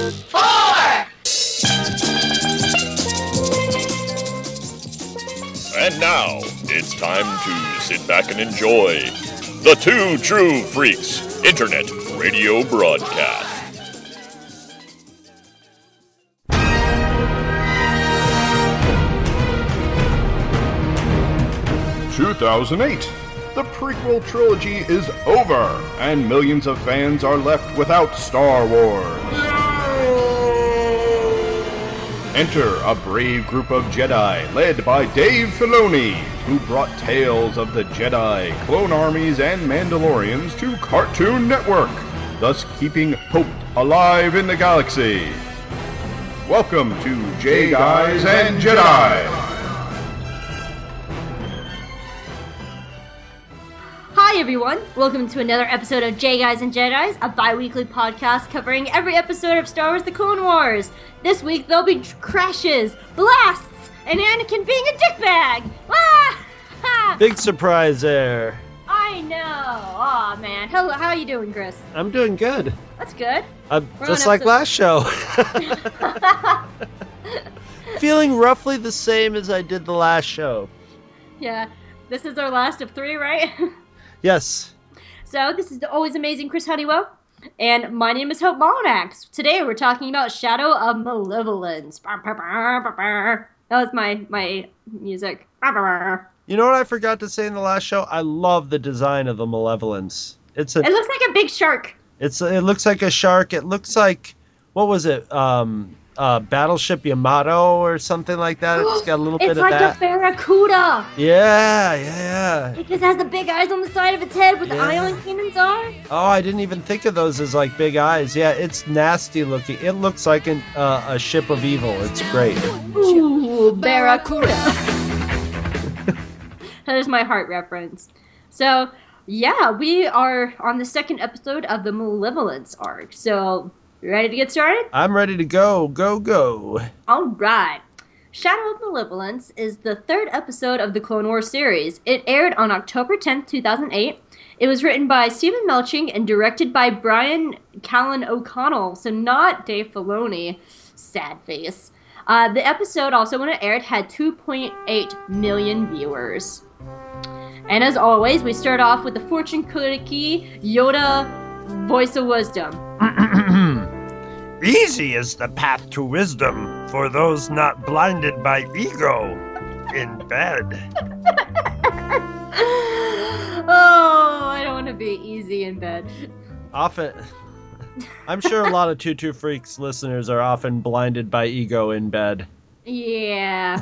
4. And now, it's time to sit back and enjoy the Two True Freaks Internet Radio Broadcast. 2008. The prequel trilogy is over, and millions of fans are left without Star Wars. Enter a brave group of Jedi led by Dave Filoni, who brought tales of the Jedi, clone armies, and Mandalorians to Cartoon Network, thus keeping hope alive in the galaxy. Welcome to J Guys and Jedi. Hi everyone, welcome to another episode of J Guys and Jedis, a bi-weekly podcast covering every episode of Star Wars The Clone Wars. This week there'll be crashes, blasts, and Anakin being a dickbag! Ah! Big surprise there. I know! Aw, man. How are you doing, Chris? I'm doing good. That's good. Just like last show. Feeling roughly the same as I did the last show. Yeah, this is our last of 3, right? Yes. So, this is the always amazing Chris Honeywell, and my name is Hope Molinax. Today we're talking about Shadow of Malevolence. That was my music. You know what I forgot to say in the last show? I love the design of the Malevolence. It looks like a big shark. It looks like a shark. It looks like, what was it? Battleship Yamato or something like that. It's got a little bit of that. It's like a barracuda. Yeah. It just has the big eyes on the side of its head with the ion cannons on. Oh, I didn't even think of those as like big eyes. Yeah, it's nasty looking. It looks like a ship of evil. It's great. Ooh, barracuda. That is my heart reference. So, yeah, we are on the second episode of the Malevolence arc. So, you ready to get started? I'm ready to go. Go. All right. Shadow of Malevolence is the third episode of the Clone Wars series. It aired on October 10th, 2008. It was written by Stephen Melching and directed by Brian Callen O'Connell, so not Dave Filoni. Sad face. The episode, also when it aired, had 2.8 million viewers. And as always, we start off with the fortune cookie Yoda voice of wisdom. Easy is the path to wisdom for those not blinded by ego in bed. Oh, I don't want to be easy in bed. Often, I'm sure a lot of Tutu Freaks listeners are often blinded by ego in bed. Yeah.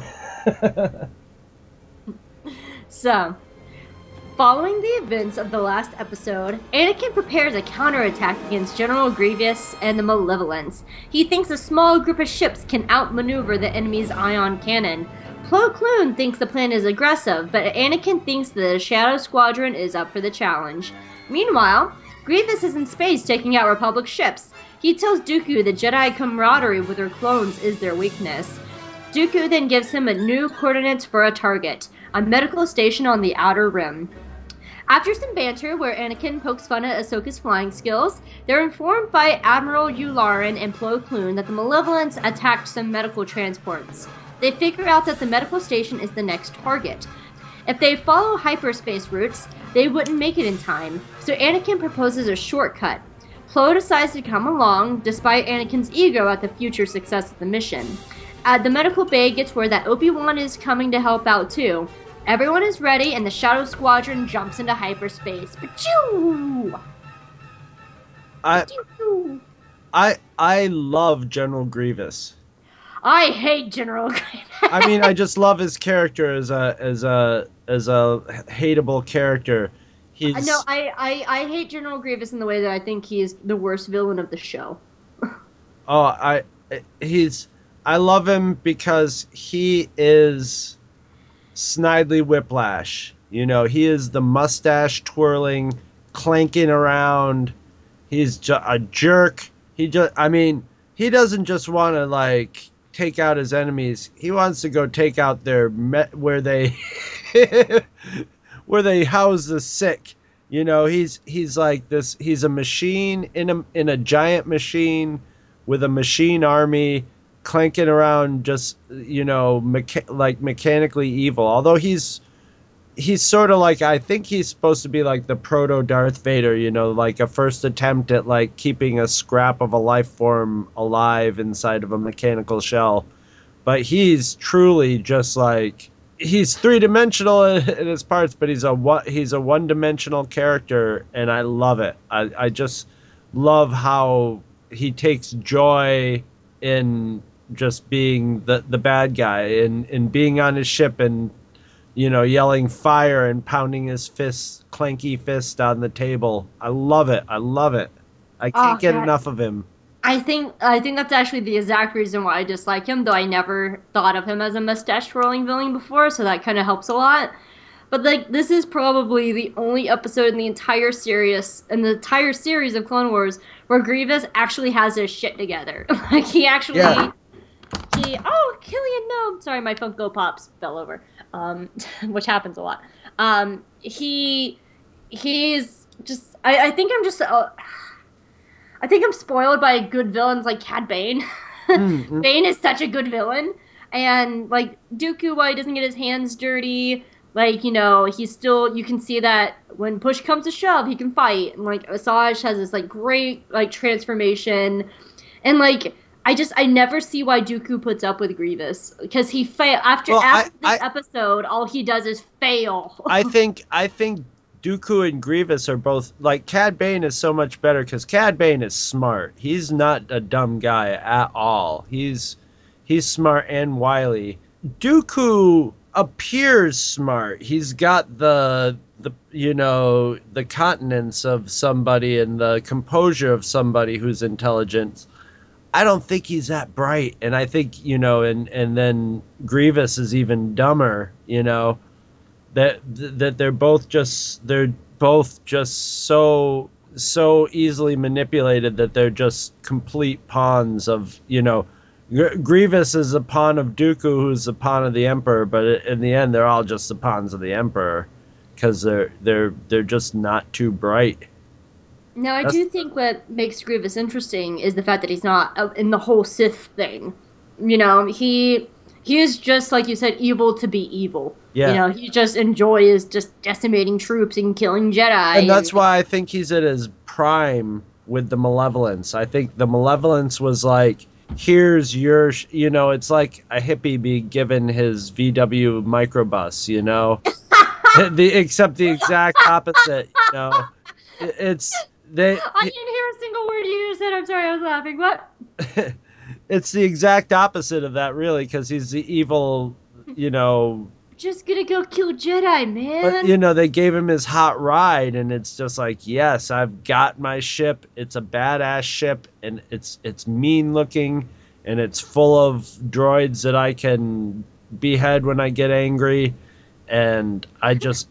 So, following the events of the last episode, Anakin prepares a counterattack against General Grievous and the Malevolence. He thinks a small group of ships can outmaneuver the enemy's ion cannon. Plo Koon thinks the plan is aggressive, but Anakin thinks the Shadow Squadron is up for the challenge. Meanwhile, Grievous is in space taking out Republic ships. He tells Dooku that Jedi camaraderie with her clones is their weakness. Dooku then gives him new coordinates for a target, a medical station on the Outer Rim. After some banter where Anakin pokes fun at Ahsoka's flying skills, they're informed by Admiral Yularen and Plo Koon that the Malevolence attacked some medical transports. They figure out that the medical station is the next target. If they follow hyperspace routes, they wouldn't make it in time, so Anakin proposes a shortcut. Plo decides to come along, despite Anakin's ego at the future success of the mission. The medical bay gets word that Obi-Wan is coming to help out too. Everyone is ready, and the Shadow Squadron jumps into hyperspace. Achoo! I love General Grievous. I hate General Grievous. I mean, I just love his character as a hateable character. I hate General Grievous in the way that I think he's the worst villain of the show. I love him because he is Snidely Whiplash. You know, he is the mustache twirling, clanking around. He's a jerk. He doesn't just want to like take out his enemies. He wants to go take out their where they house the sick. You know, he's like this. He's a machine in a giant machine with a machine army clanking around, just mechanically evil. Although he's sort of like, I think he's supposed to be like the proto Darth Vader, like a first attempt at like keeping a scrap of a life form alive inside of a mechanical shell. But he's truly just like, he's three-dimensional in his parts, but he's a one-dimensional character, and I love it. I just love how he takes joy in just being the bad guy, and being on his ship and yelling fire and pounding his clanky fist on the table. I love it. I can't get enough of him. I think that's actually the exact reason why I dislike him, though I never thought of him as a mustache-twirling villain before, so that kind of helps a lot. But like, this is probably the only episode in the entire series of Clone Wars where Grievous actually has his shit together. Like, he actually... Yeah. Oh, Killian, no! Sorry, my Funko Pops fell over. Which happens a lot. He's just... I think I'm just... I think I'm spoiled by good villains like Cad Bane. Mm-hmm. Bane is such a good villain. And, like, Dooku, while he doesn't get his hands dirty, like, he's still... You can see that when push comes to shove, he can fight. And, like, Asajj has this, like, great, like, transformation. And, like... I never see why Dooku puts up with Grievous, because he fail after this episode. All he does is fail. I think Dooku and Grievous are both, like, Cad Bane is so much better because Cad Bane is smart. He's not a dumb guy at all. He's smart and wily. Dooku appears smart. He's got the continence of somebody and the composure of somebody who's intelligent. I don't think he's that bright, and I think, and then Grievous is even dumber, that they're both just so easily manipulated that they're just complete pawns of, Grievous is a pawn of Dooku, who's a pawn of the Emperor, but in the end they're all just the pawns of the Emperor because they're just not too bright. Now, I do think what makes Grievous interesting is the fact that he's not in the whole Sith thing. He is just, like you said, evil to be evil. Yeah. He just enjoys just decimating troops and killing Jedi. And that's why I think he's at his prime with the Malevolence. I think the Malevolence was like, here's your... it's like a hippie being given his VW microbus, except the exact opposite, It's... I didn't hear a single word you just said. I'm sorry, I was laughing. What? It's the exact opposite of that, really, because he's the evil, Just gonna go kill Jedi, man. But, they gave him his hot ride, and it's just like, yes, I've got my ship. It's a badass ship, and it's mean-looking, and it's full of droids that I can behead when I get angry. And I just,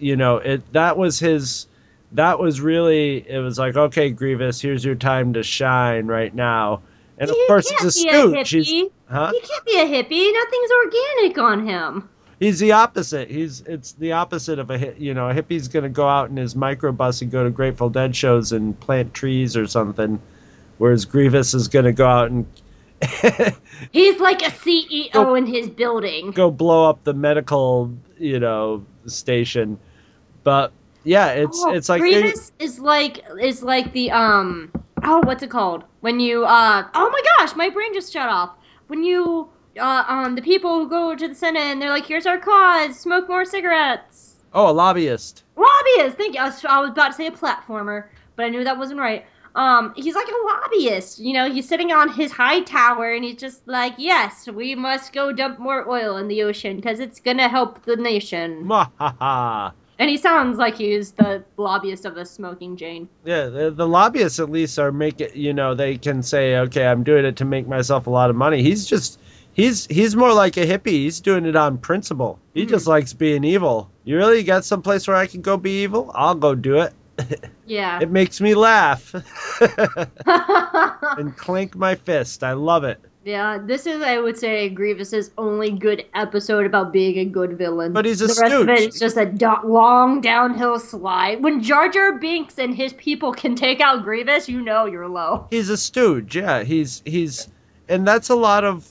that was really, it was like, okay, Grievous, here's your time to shine right now. And of course, he's a stooge. He can't be a hippie. Nothing's organic on him. He's the opposite. It's the opposite of a hippie's going to go out in his microbus and go to Grateful Dead shows and plant trees or something, whereas Grievous is going to go out and he's like a CEO in his building. Go blow up the medical, station. But yeah, it's like Grievous is like the what's it called? When you oh my gosh, my brain just shut off. When you the people who go to the Senate and they're like, here's our cause, smoke more cigarettes. Oh, a lobbyist. Thank you. I was about to say a platformer, but I knew that wasn't right. He's like a lobbyist, he's sitting on his high tower and he's just like, yes, we must go dump more oil in the ocean because it's gonna help the nation. And he sounds like he's the lobbyist of the smoking Jane. Yeah, the lobbyists at least are they can say, okay, I'm doing it to make myself a lot of money. He's more like a hippie. He's doing it on principle. He just likes being evil. You really got someplace where I can go be evil? I'll go do it. Yeah. It makes me laugh. And clink my fist. I love it. Yeah, this is, I would say, Grievous's only good episode about being a good villain. But he's a The rest of it stooge. is just a long downhill slide. When Jar Jar Binks and his people can take out Grievous, you know you're low. He's a stooge. Yeah, he's and that's a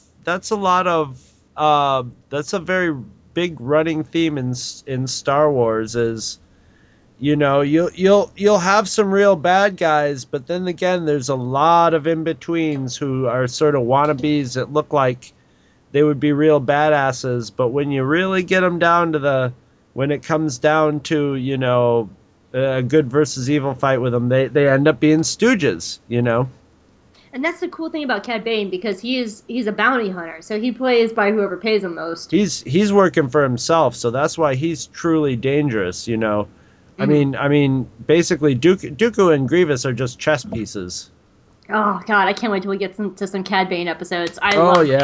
very big running theme in Star Wars is, you know, you'll have some real bad guys, but then again, there's a lot of in-betweens who are sort of wannabes that look like they would be real badasses, but when you really get them down to when it comes down to, you know, a good versus evil fight with them, they end up being stooges, you know? And that's the cool thing about Cad Bane, because he's a bounty hunter, so he plays by whoever pays him most. He's working for himself, so that's why he's truly dangerous, you know? I mean, basically, Dooku and Grievous are just chess pieces. Oh God, I can't wait till we get to some Cad Bane episodes. I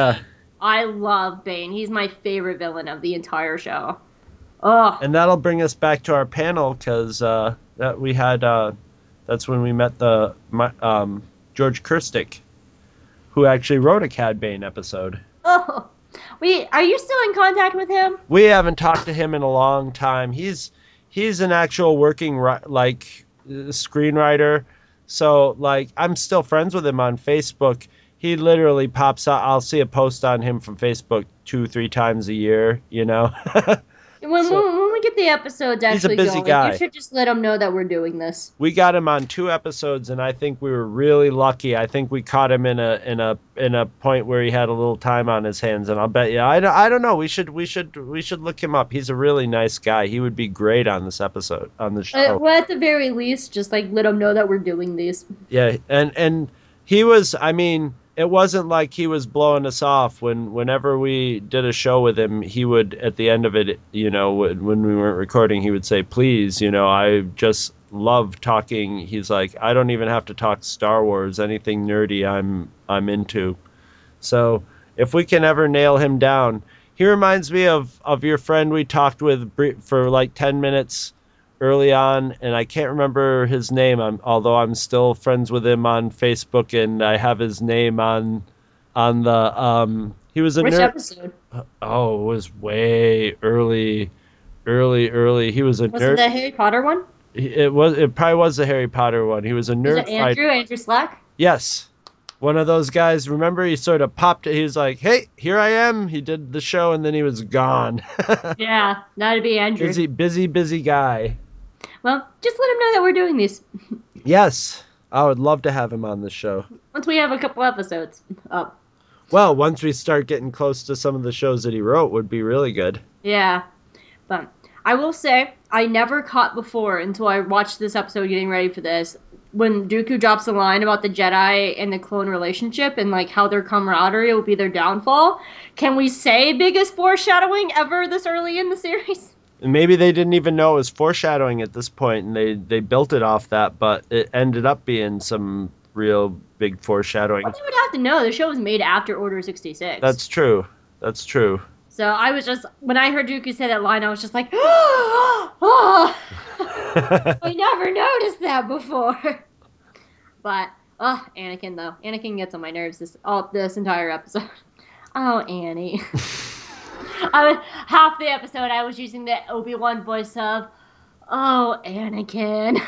love Bane. He's my favorite villain of the entire show. Oh, And that'll bring us back to our panel because that's when we met George Kirstick, who actually wrote a Cad Bane episode. oh. Are you still in contact with him? We haven't talked to him in a long time. He's an actual working screenwriter, so like I'm still friends with him on Facebook. He literally pops out. I'll see a post on him from Facebook 2-3 times a year, you know. When we get the episodes actually busy going, guy. you should just let him know that we're doing this. We got him on 2 episodes, and I think we were really lucky. I think we caught him in a point where he had a little time on his hands, and I'll bet you. I don't know. We should look him up. He's a really nice guy. He would be great on this episode on the show. Well, at the very least, just like let him know that we're doing these. Yeah, and he was. I mean, it wasn't like he was blowing us off. Whenever we did a show with him, he would, at the end of it, you know, when we weren't recording, he would say, "Please, you know, I just love talking." He's like, "I don't even have to talk Star Wars. Anything nerdy, I'm into." So if we can ever nail him down, he reminds me of your friend we talked with for like 10 minutes early on, and I can't remember his name. Although I'm still friends with him on Facebook, and I have his name on the he was a Which nerd. episode? Oh, it was way early. He was a Was nerd. it the Harry Potter one? It probably was the Harry Potter one. He was a nerd Was it Andrew Slack? Yes. One of those guys, remember, he sort of popped it. He was like, "Hey, here I am." He did the show, and then he was gone. Yeah, that'd be Andrew. Busy guy. Well, just let him know that we're doing these. Yes, I would love to have him on the show. Once we have a couple episodes up. Well, once we start getting close to some of the shows that he wrote, would be really good. Yeah. But I will say, I never caught before until I watched this episode getting ready for this, when Dooku drops a line about the Jedi and the clone relationship and like how their camaraderie will be their downfall. Can we say biggest foreshadowing ever this early in the series? And maybe they didn't even know it was foreshadowing at this point, and they built it off that, but it ended up being some real big foreshadowing. Well, they would have to know. The show was made after Order 66. That's true. So I was just, when I heard Dooku say that line, I was just like, oh, I never noticed that before. But, Anakin though. Anakin gets on my nerves this entire episode. Oh, Annie. Half the episode I was using the Obi-Wan voice of, "Oh, Anakin."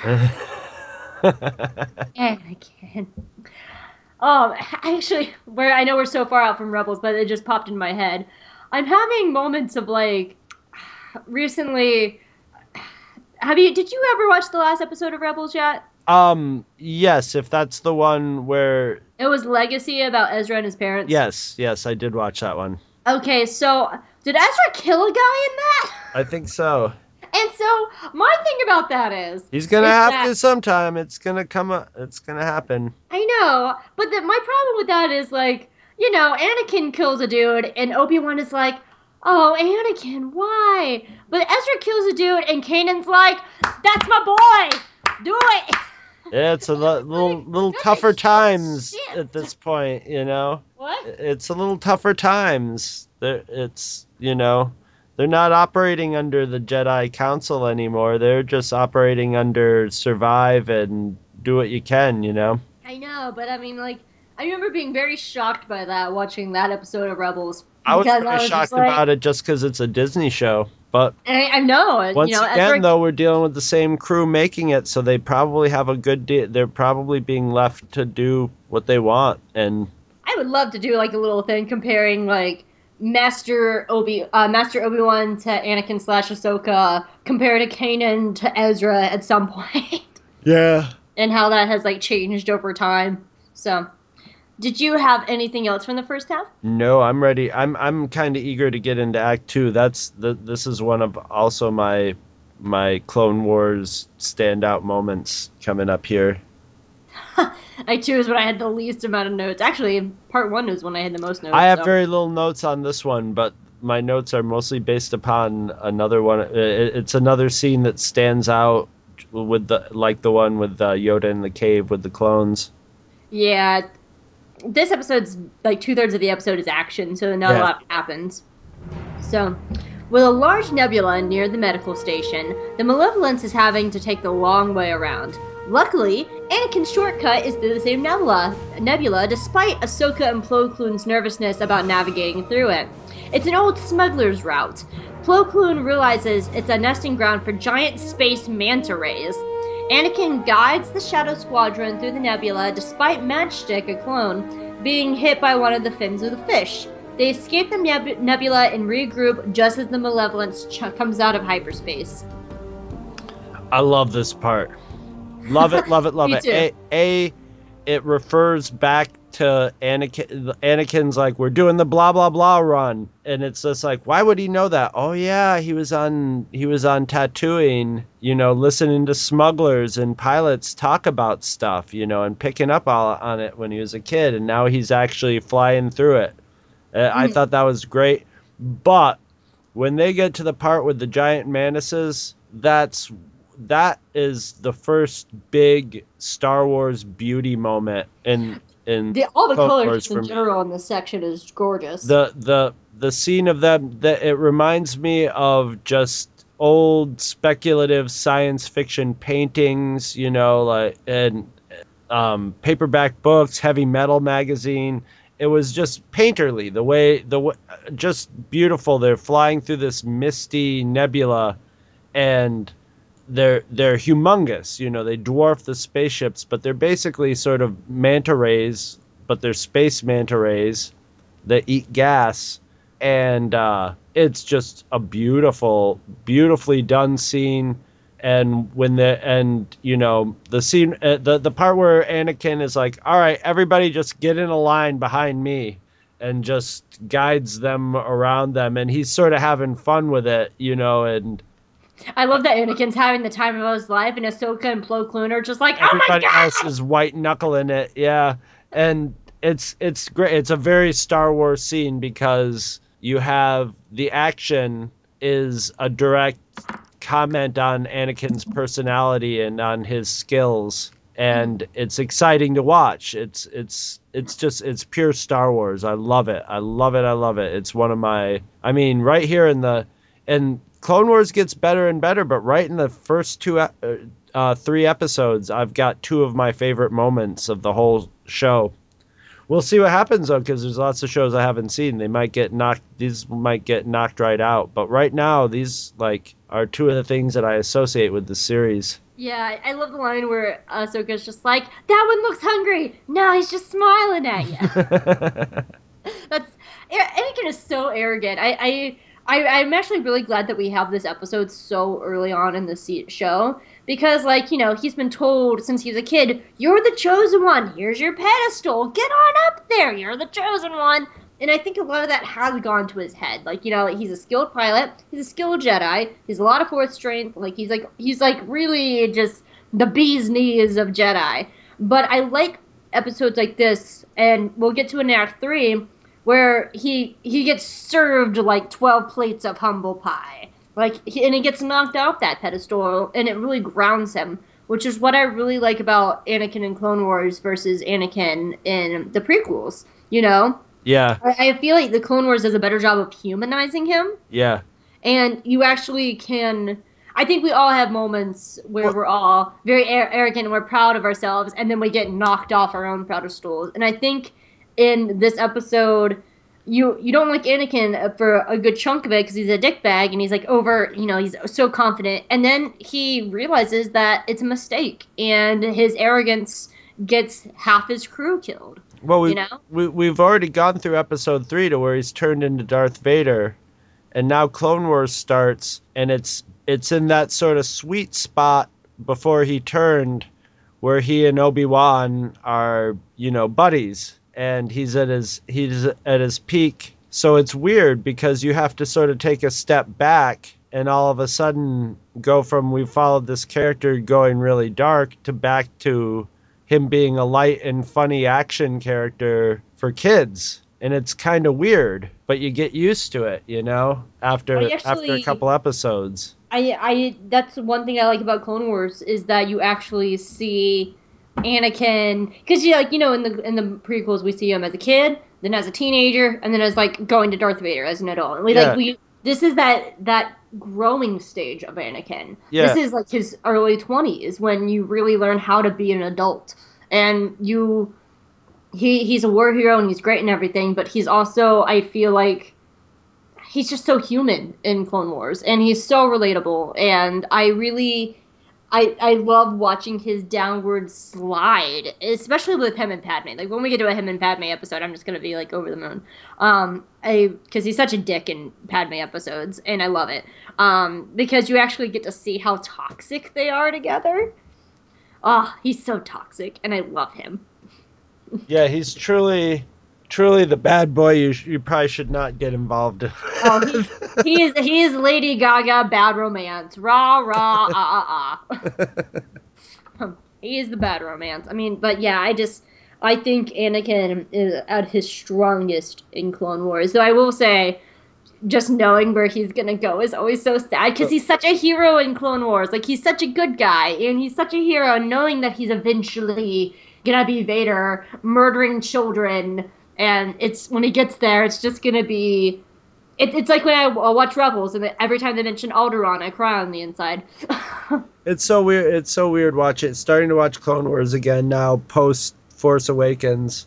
Anakin. Actually, I know we're so far out from Rebels, but it just popped in my head. I'm having moments of like, recently. Did you ever watch the last episode of Rebels yet? Yes, if that's the one where it was Legacy about Ezra and his parents. Yes, I did watch that one. Okay, so did Ezra kill a guy in that? I think so. And so my thing about that is he's gonna have to sometime. It's gonna happen. I know, but my problem with that is like, you know, Anakin kills a dude, and Obi-Wan is like, "Oh, Anakin, why?" But Ezra kills a dude, and Kanan's like, "That's my boy, do it." Yeah, it's a little tougher times at this point, you know. What? It's a little tougher times. It's, you know, they're not operating under the Jedi Council anymore. They're just operating under survive and do what you can, you know. I know, but I mean, like, I remember being very shocked by that, watching that episode of Rebels. I was because pretty shocked just like, about it just because it's a Disney show. But I know. once you know, again, though, we're dealing with the same crew making it, so they probably have a good deal. They're probably being left to do what they want. And I would love to do like a little thing comparing like Master Obi-Wan to Anakin / Ahsoka, compared to Kanan to Ezra at some point. yeah. And how that has like changed over time. So, did you have anything else from the first half? No, I'm ready. I'm kind of eager to get into Act 2. This is one of also my Clone Wars standout moments coming up here. Act 2 is when I had the least amount of notes. Actually, Part 1 is when I had the most notes. I have very little notes on this one, but my notes are mostly based upon another one. It's another scene that stands out with the one with Yoda in the cave with the clones. Yeah, this episode's like 2/3 of the episode is action, so not a lot happens. So, with a large nebula near the medical station, the Malevolence is having to take the long way around. Luckily, Anakin's shortcut is through the same nebula, despite Ahsoka and Plo Koon's nervousness about navigating through it. It's an old smuggler's route. Plo Koon realizes it's a nesting ground for giant space manta rays. Anakin guides the Shadow Squadron through the nebula, despite Matchstick, a clone, being hit by one of the fins of the fish. They escape the nebula and regroup just as the Malevolence comes out of hyperspace. I love this part. Love it, love it, love it. Too. It refers back to Anakin. Anakin's like, we're doing the blah blah blah run, and it's just like, why would he know that? Oh yeah, he was on Tatooine, listening to smugglers and pilots talk about stuff, and picking up on it when he was a kid, and now he's actually flying through it. I thought that was great, but when they get to the part with the giant mantises, that is the first big Star Wars beauty moment in all the Clone colors Wars in general in this section is gorgeous. The scene of them, it reminds me of just old speculative science fiction paintings, and paperback books, heavy metal magazine. It was just painterly, the way just beautiful. They're flying through this misty nebula, and they're humongous, they dwarf the spaceships, but they're basically sort of manta rays, but they're space manta rays that eat gas, and it's just a beautifully done scene. And when the scene, the part where Anakin is like, all right, everybody just get in a line behind me, and just guides them around them, and he's sort of having fun with it, and I love that Anakin's having the time of his life, and Ahsoka and Plo Koon are just like, oh everybody my god! else is white knuckling it, yeah. And it's great. It's a very Star Wars scene because you have the action is a direct comment on Anakin's personality and on his skills, and it's exciting to watch. It's pure Star Wars. I love it. It's one of my, right here and Clone Wars gets better and better, but right in the first 3 episodes, I've got 2 of my favorite moments of the whole show. We'll see what happens though, because there's lots of shows I haven't seen. These might get knocked right out, but right now these are 2 of the things that I associate with the series. Yeah, I love the line where Ahsoka's just like, that one looks hungry. No, he's just smiling at you. Anakin is so arrogant. I'm actually really glad that we have this episode so early on in the show, because, he's been told since he was a kid, you're the chosen one, here's your pedestal, get on up there, you're the chosen one. And I think a lot of that has gone to his head. He's a skilled pilot, he's a skilled Jedi, he's a lot of force strength, he's really just the bee's knees of Jedi. But I like episodes like this, and we'll get to in Act 3, where he gets served 12 plates of humble pie. And he gets knocked off that pedestal, and it really grounds him, which is what I really like about Anakin in Clone Wars versus Anakin in the prequels, Yeah. I feel like the Clone Wars does a better job of humanizing him. Yeah. And you actually can... I think we all have moments where we're all very arrogant and we're proud of ourselves, and then we get knocked off our own pedestals. And I think in this episode, you don't like Anakin for a good chunk of it because he's a dickbag and he's like he's so confident, and then he realizes that it's a mistake, and his arrogance gets half his crew killed. Well, we've already gone through episode 3 to where he's turned into Darth Vader, and now Clone Wars starts, and it's in that sort of sweet spot before he turned, where he and Obi-Wan are buddies. And he's at his peak. So it's weird because you have to sort of take a step back and all of a sudden go from we followed this character going really dark to back to him being a light and funny action character for kids. And it's kind of weird, but you get used to it, after a couple episodes. I that's one thing I like about Clone Wars is that you actually see Anakin, because in the prequels we see him as a kid, then as a teenager, and then as going to Darth Vader as an adult. And this is that growing stage of Anakin. Yeah. This is his early 20s when you really learn how to be an adult. And he's a war hero and he's great and everything, but he's also, I feel like, he's just so human in Clone Wars, and he's so relatable, and I love watching his downward slide, especially with him and Padme. When we get to a him and Padme episode, I'm just going to be, over the moon. Because he's such a dick in Padme episodes, and I love it. Because you actually get to see how toxic they are together. Oh, he's so toxic, and I love him. Yeah, he's truly the bad boy you probably should not get involved in. Oh, he is Lady Gaga bad romance. Rah, rah, ah, ah, ah. He is the bad romance. I mean, but yeah, I think Anakin is at his strongest in Clone Wars. Though I will say, just knowing where he's going to go is always so sad, because he's such a hero in Clone Wars. He's such a good guy, and he's such a hero, and knowing that he's eventually going to be Vader, murdering children. And when he gets there, it's just going to be... It's like when I watch Rebels, and every time they mention Alderaan, I cry on the inside. It's so weird. It's so weird starting to watch Clone Wars again now, post Force Awakens,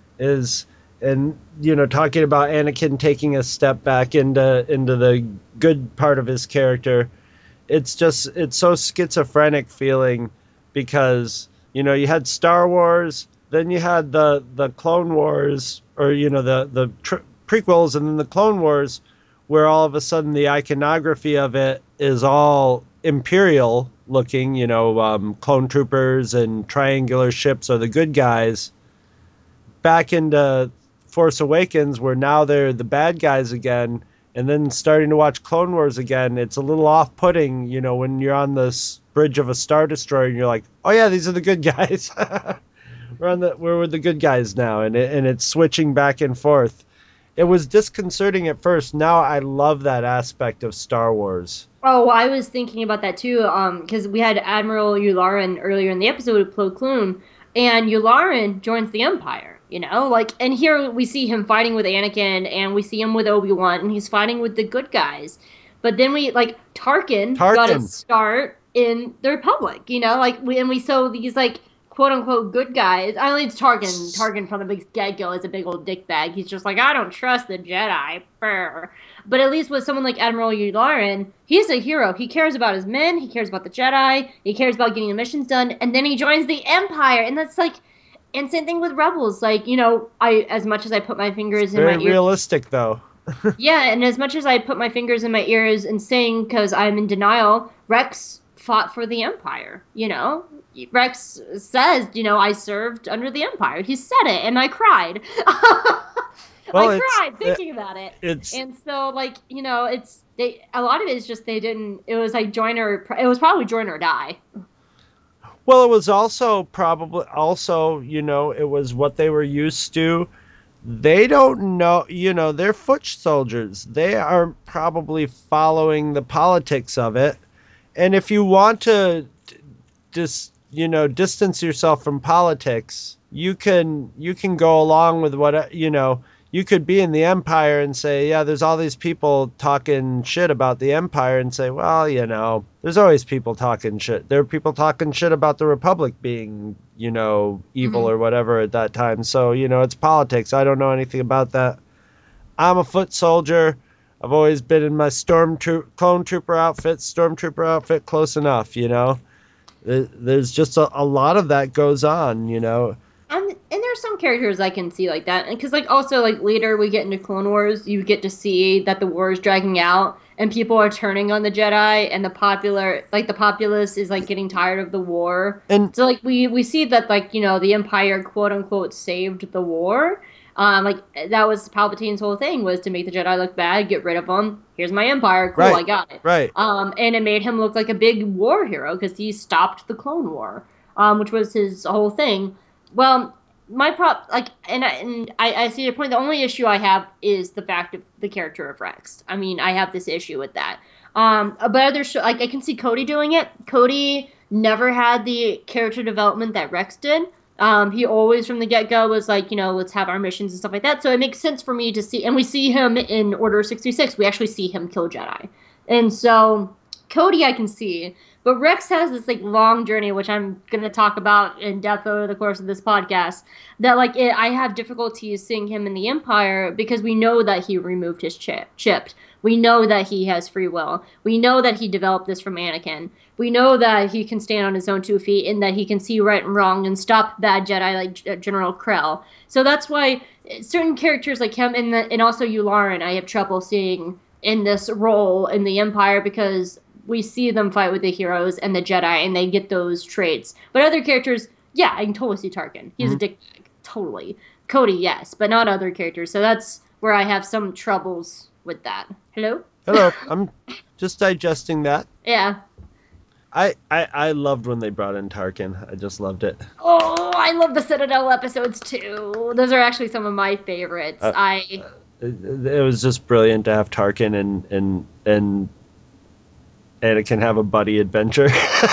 and talking about Anakin taking a step back into the good part of his character. It's so schizophrenic feeling, because you had Star Wars, then you had the Clone Wars, or the prequels, and then the Clone Wars, where all of a sudden the iconography of it is all Imperial looking, clone troopers and triangular ships are the good guys. Back into Force Awakens, where now they're the bad guys again, and then starting to watch Clone Wars again, it's a little off-putting, when you're on this bridge of a Star Destroyer and you're like, oh yeah, these are the good guys. We're with the good guys now, and it's switching back and forth. It was disconcerting at first. Now I love that aspect of Star Wars. Oh, well, I was thinking about that too, because we had Admiral Yularen earlier in the episode of Plo Koon, and Yularen joins the Empire, and here we see him fighting with Anakin, and we see him with Obi-Wan, and he's fighting with the good guys. But then Tarkin got a start in the Republic, and we saw these, quote-unquote good guys. I mean, it's Tarkin. Tarkin from the big get-go is a big old dickbag. He's just I don't trust the Jedi. Brr. But at least with someone like Admiral Yularen, he's a hero. He cares about his men. He cares about the Jedi. He cares about getting the missions done. And then he joins the Empire. And that's and same thing with Rebels. As much as I put my fingers in my ears. Very realistic, though. Yeah, and as much as I put my fingers in my ears and sing because I'm in denial, Rex fought for the Empire, Rex says, I served under the Empire. He said it, and I cried. Well, I cried thinking about it. And so, a lot of it is just they didn't. It was it was probably join or die. Well, it was probably it was what they were used to. They don't know, they're foot soldiers. They are probably following the politics of it. And if you want to distance yourself from politics, you can go along with what, you you could be in the Empire and say, yeah, there's all these people talking shit about the Empire, and say, well, there's always people talking shit. There are people talking shit about the Republic being, evil or whatever at that time. So, it's politics. I don't know anything about that. I'm a foot soldier. I've always been in my clone trooper outfit close enough, There's just a lot of that goes on, And there's some characters I can see like that. Because, also, later we get into Clone Wars, you get to see that the war is dragging out and people are turning on the Jedi, and the populace is, getting tired of the war. And so, we see that, the Empire, quote-unquote, saved the war. That was Palpatine's whole thing, was to make the Jedi look bad, get rid of them. Here's my Empire. Cool, right, I got it. Right. And it made him look like a big war hero because he stopped the Clone War, which was his whole thing. Well, I see your point. The only issue I have is the fact of the character of Rex. I mean, I have this issue with that. But I can see Cody doing it. Cody never had the character development that Rex did. He always from the get-go was let's have our missions and stuff like that. So it makes sense for me to see, and we see him in Order 66. We actually see him kill Jedi. And so Cody I can see. But Rex has this long journey, which I'm going to talk about in depth over the course of this podcast, that I have difficulties seeing him in the Empire because we know that he removed his chip. We know that he has free will. We know that he developed this from Anakin. We know that he can stand on his own 2 feet and that he can see right and wrong and stop bad Jedi like General Krell. So that's why certain characters like him and also Yularen I have trouble seeing in this role in the Empire because we see them fight with the heroes and the Jedi, and they get those traits. But other characters, yeah, I can totally see Tarkin. He's a dickbag, totally. Cody, yes, but not other characters. So that's where I have some troubles with that. Hello? Hello. I'm just digesting that. Yeah. I loved when they brought in Tarkin. I just loved it. Oh, I love the Citadel episodes too. Those are actually some of my favorites. It was just brilliant to have Tarkin and Anakin have a buddy adventure.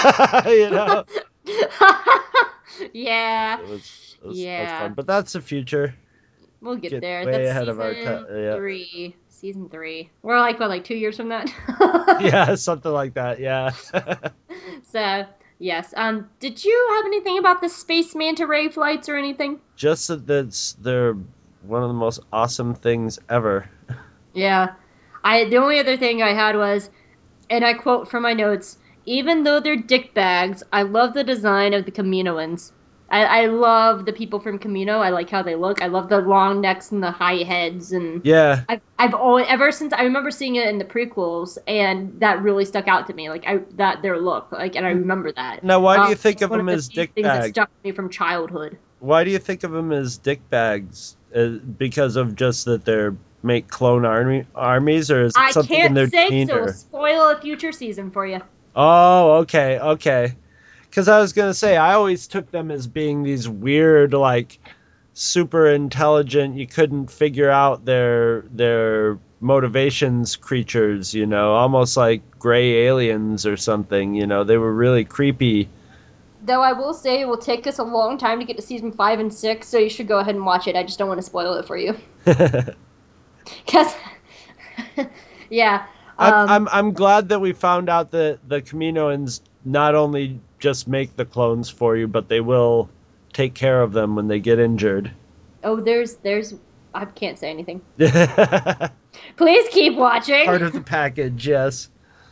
Yeah. It was fun. But that's the future. We'll get there. Way That's ahead of our time. Season 3. We're 2 years from that? Yeah, something like that, yeah. So, yes. Did you have anything about the Space Manta Ray flights or anything? Just that they're one of the most awesome things ever. Yeah. The only other thing I had was, and I quote from my notes, even though they're dickbags, I love the design of the Kaminoans. I love the people from Kamino. I like how they look. I love the long necks and the high heads. And yeah. I've always, ever since, I remember seeing it in the prequels, and that really stuck out to me. Their look, and I remember that. Now, why do you think of them as dickbags? Things that stuck with me from childhood. Why do you think of them as dickbags? Because of just that they're make clone armies, or is it something in their demeanor? I can't say so. Spoil a future season for you. Oh, okay. Because I was going to say, I always took them as being these weird, super intelligent, you couldn't figure out their motivations creatures, almost like gray aliens or something, they were really creepy. Though I will say it will take us a long time to get to season 5 and 6, so you should go ahead and watch it. I just don't want to spoil it for you. Because, yeah. I'm glad that we found out that the Kaminoans not only just make the clones for you, but they will take care of them when they get injured. Oh, there's I can't say anything. Please keep watching. Part of the package, yes.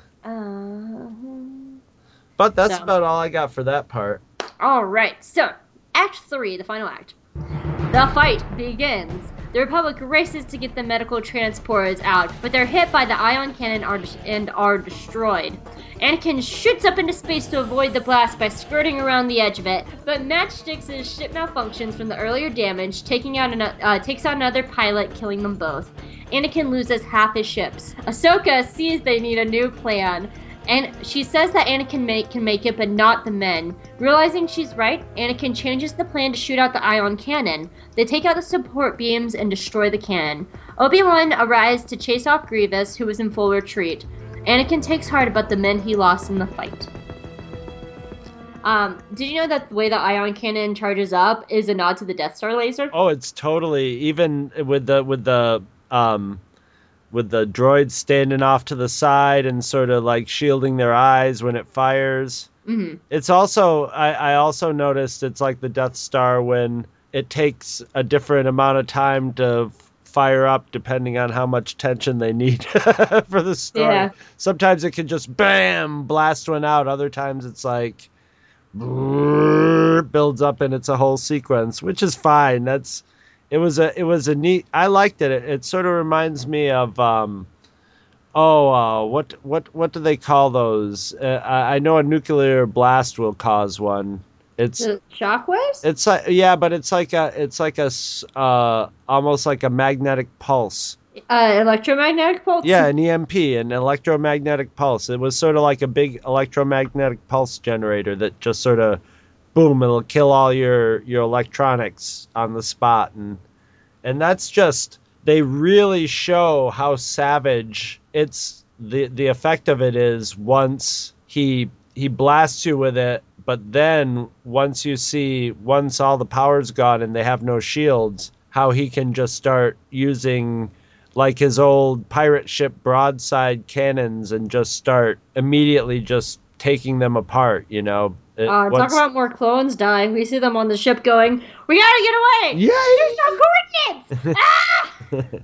But that's about all I got for that part. All right, so Act 3, the final act. The fight begins. The Republic races to get the medical transporters out, but they're hit by the ion cannon and are destroyed. Anakin shoots up into space to avoid the blast by skirting around the edge of it, but Matchstick's ship malfunctions from the earlier damage, takes out another pilot, killing them both. Anakin loses half his ships. Ahsoka sees they need a new plan, and she says that Anakin can make it, but not the men. Realizing she's right, Anakin changes the plan to shoot out the ion cannon. They take out the support beams and destroy the cannon. Obi-Wan arrives to chase off Grievous, who is in full retreat. Anakin takes heart about the men he lost in the fight. Did you know that the way the ion cannon charges up is a nod to the Death Star laser? Oh, it's totally, even with the droids standing off to the side and sort of like shielding their eyes when it fires. Mm-hmm. It's also, I also noticed it's like the Death Star when it takes a different amount of time to fire up depending on how much tension they need for the story. Yeah. Sometimes it can just bam blast one out. Other times it's like builds up and it's a whole sequence, which is fine. It was a neat. I liked it. It sort of reminds me of what do they call those? I know a nuclear blast will cause one. It's The shockwaves? it's like, yeah, but it's like almost like a magnetic pulse. Electromagnetic pulse? Yeah, an EMP, an electromagnetic pulse. It was sort of like a big electromagnetic pulse generator that just sort of, boom, it'll kill all your electronics on the spot. And that's just, they really show how savage it's, the effect of it is once he blasts you with it, but then once all the power's gone and they have no shields, how he can just start using like his old pirate ship broadside cannons and just start immediately just taking them apart, you know. Talk about more clones dying. We see them on the ship going, we gotta get away! Yeah, There's no coordinates! Ah!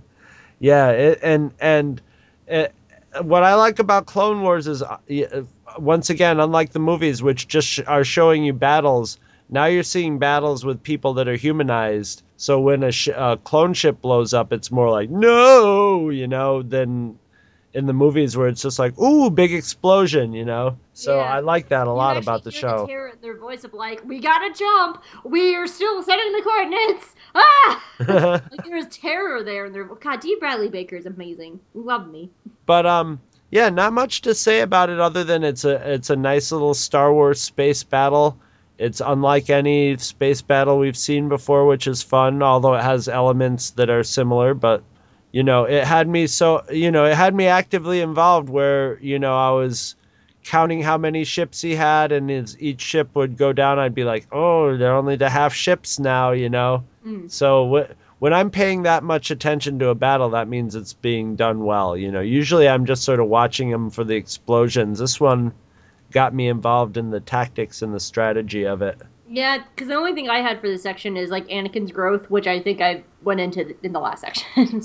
Yeah, what I like about Clone Wars is, once again, unlike the movies, which just are showing you battles, now you're seeing battles with people that are humanized. So when a clone ship blows up, it's more like, no, you know, than in the movies where it's just like, ooh, big explosion, you know. So Yeah. I like that a lot about the You show. actually hear the terror in their voice of like, we gotta jump! We are still setting the coordinates! Ah! Like there's terror there in their... God, D. Bradley Baker is amazing. Love me. But yeah, not much to say about it other than it's a nice little Star Wars space battle. It's unlike any space battle we've seen before, which is fun, although it has elements that are similar. But, you know, it had me actively involved where, you know, I was counting how many ships he had, and each ship would go down. I'd be like, oh, they're only to half ships now, you know. So when I'm paying that much attention to a battle, that means it's being done well. You know, usually I'm just sort of watching them for the explosions. This one got me involved in the tactics and the strategy of it. Yeah, because the only thing I had for this section is like Anakin's growth, which I think I went into in the last section.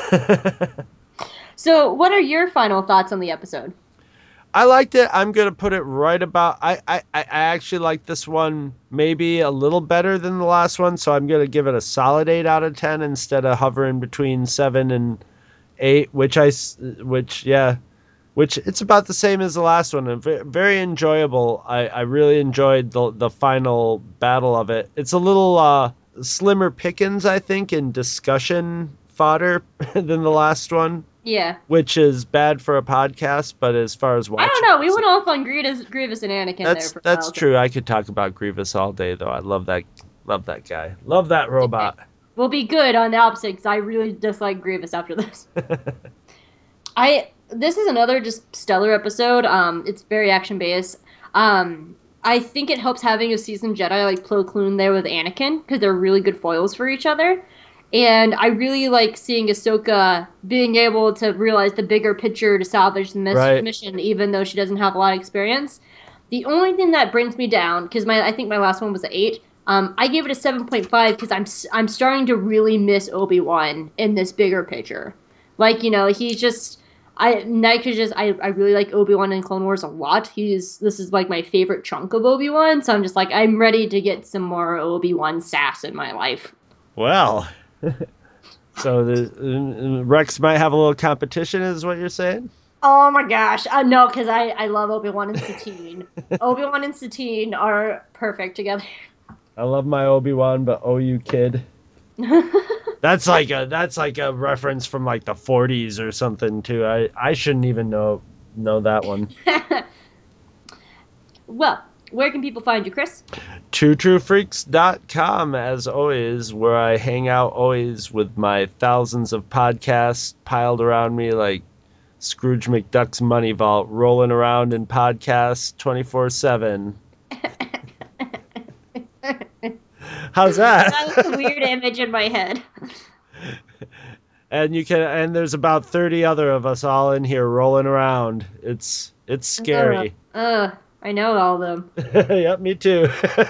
So what are your final thoughts on the episode? I liked it. I'm going to put it right about... I actually like this one maybe a little better than the last one, so I'm going to give it a solid 8 out of 10 instead of hovering between 7 and 8, which it's about the same as the last one. And very enjoyable. I really enjoyed the final battle of it. It's a little slimmer pickings, I think, in discussion fodder than the last one. Yeah. Which is bad for a podcast, but as far as watching... I don't know. We went off on Grievous and Anakin That's true. I could talk about Grievous all day, though. I love that guy. Love that robot. We'll be good on the opposite, because I really dislike Grievous after this. This is another just stellar episode. It's very action-based. I think it helps having a seasoned Jedi like Plo Koon there with Anakin, because they're really good foils for each other. And I really like seeing Ahsoka being able to realize the bigger picture to salvage the mission, even though she doesn't have a lot of experience. The only thing that brings me down, because I think my last one was an 8, I gave it a 7.5 because I'm starting to really miss Obi-Wan in this bigger picture. Like, you know, he's just... I really like Obi-Wan in Clone Wars a lot. This is like my favorite chunk of Obi-Wan, so I'm just like, I'm ready to get some more Obi-Wan sass in my life. Well... So Rex might have a little competition, is what you're saying? Oh my gosh. No, because I love Obi-Wan and Satine. Obi-Wan and Satine are perfect together. I love my Obi-Wan, but oh, you kid. That's like a reference from like the 40s or something too. I shouldn't even know that one. Well, where can people find you, Chris? TrueTrueFreaks.com, as always, where I hang out always with my thousands of podcasts piled around me like Scrooge McDuck's money vault, rolling around in podcasts 24/7. How's that? That was a weird image in my head. And there's about 30 other of us all in here rolling around. It's scary. I know all of them. Yep, me too.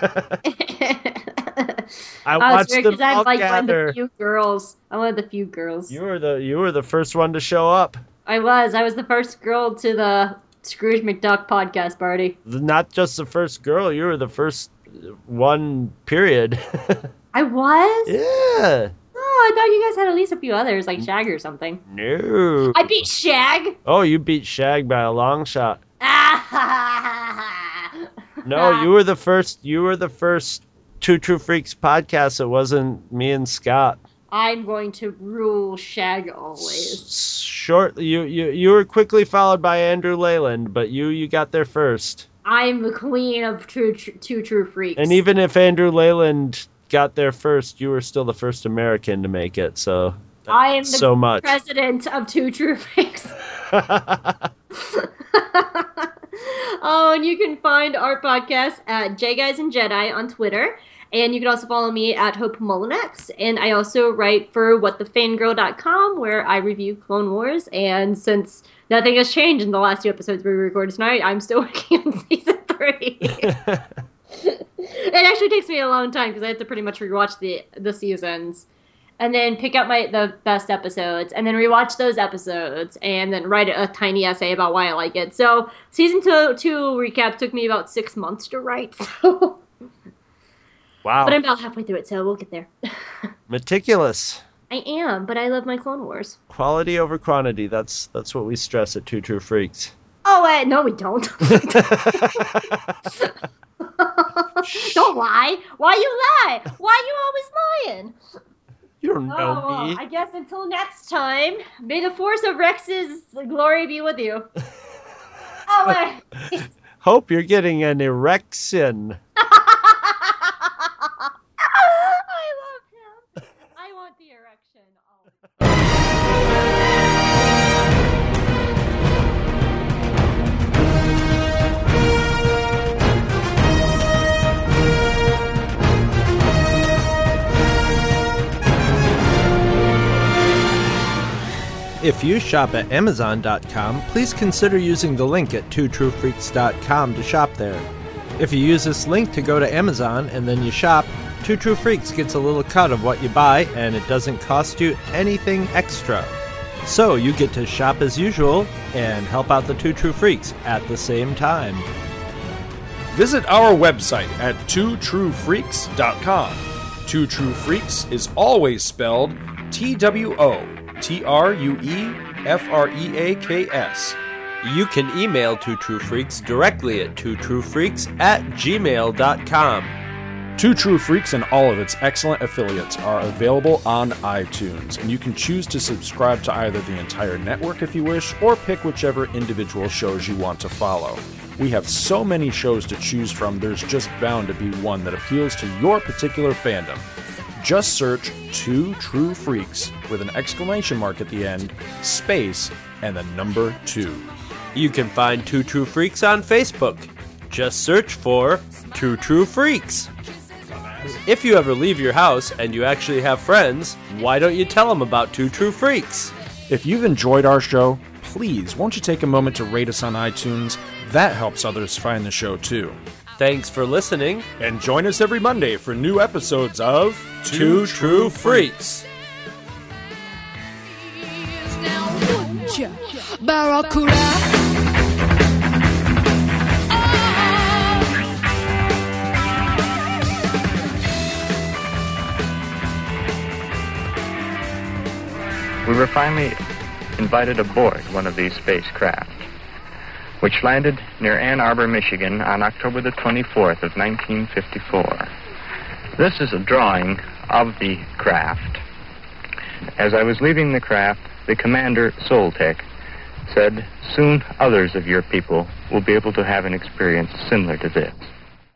I watched them all I'm like one of gather. the few girls. I'm one of the few girls. You were the first one to show up. I was the first girl to the Scrooge McDuck podcast party. Not just the first girl, you were the first one, period. I was? Yeah. Oh, I thought you guys had at least a few others, like Shag or something. No. I beat Shag. Oh, you beat Shag by a long shot. No, you were the first Two True Freaks podcast. It wasn't me and Scott. I'm going to rule Shag always. You were quickly followed by Andrew Leyland, but you got there first. I'm the queen of Two True Freaks. And even if Andrew Leyland got there first, you were still the first American to make it. So I am the president of Two True Freaks. Oh, and you can find our podcast at J Guys and Jedi on Twitter. And you can also follow me at Hope Molinex. And I also write for whatthefangirl.com, where I review Clone Wars. And since nothing has changed in the last 2 episodes we recorded tonight, I'm still working on season 3. It actually takes me a long time because I have to pretty much rewatch the seasons. And then pick out the best episodes, and then rewatch those episodes, and then write a tiny essay about why I like it. So season 2 recap took me about 6 months to write. So. Wow. But I'm about halfway through it, so we'll get there. Meticulous. I am, but I love my Clone Wars. Quality over quantity. That's what we stress at Two True Freaks. Oh, no, we don't. Don't lie. Why you lie? Why you always lying? You don't know me. Well, I guess until next time, may the force of Rex's glory be with you. Hope you're getting an erection. I love him. I want the erection. If you shop at Amazon.com, please consider using the link at twotruefreaks.com to shop there. If you use this link to go to Amazon and then you shop, Two True Freaks gets a little cut of what you buy, and it doesn't cost you anything extra. So you get to shop as usual and help out the Two True Freaks at the same time. Visit our website at twotruefreaks.com. Two True Freaks is always spelled TWOTRUEFREAKS. You can email Two True Freaks directly at twotruefreaks@gmail.com. Two True Freaks and all of its excellent affiliates are available on iTunes, and you can choose to subscribe to either the entire network if you wish, or pick whichever individual shows you want to follow. We have so many shows to choose from, there's just bound to be one that appeals to your particular fandom. Just search Two True Freaks with an exclamation mark at the end, space, and the number 2. You can find Two True Freaks on Facebook. Just search for Two True Freaks. If you ever leave your house and you actually have friends, why don't you tell them about Two True Freaks? If you've enjoyed our show, please won't you take a moment to rate us on iTunes? That helps others find the show too. Thanks for listening. And join us every Monday for new episodes of Two True Freaks. Barracuda. We were finally invited aboard one of these spacecraft, which landed near Ann Arbor, Michigan on October the 24th of 1954. This is a drawing of the craft. As I was leaving the craft, the commander, Soltec, said, "Soon others of your people will be able to have an experience similar to this."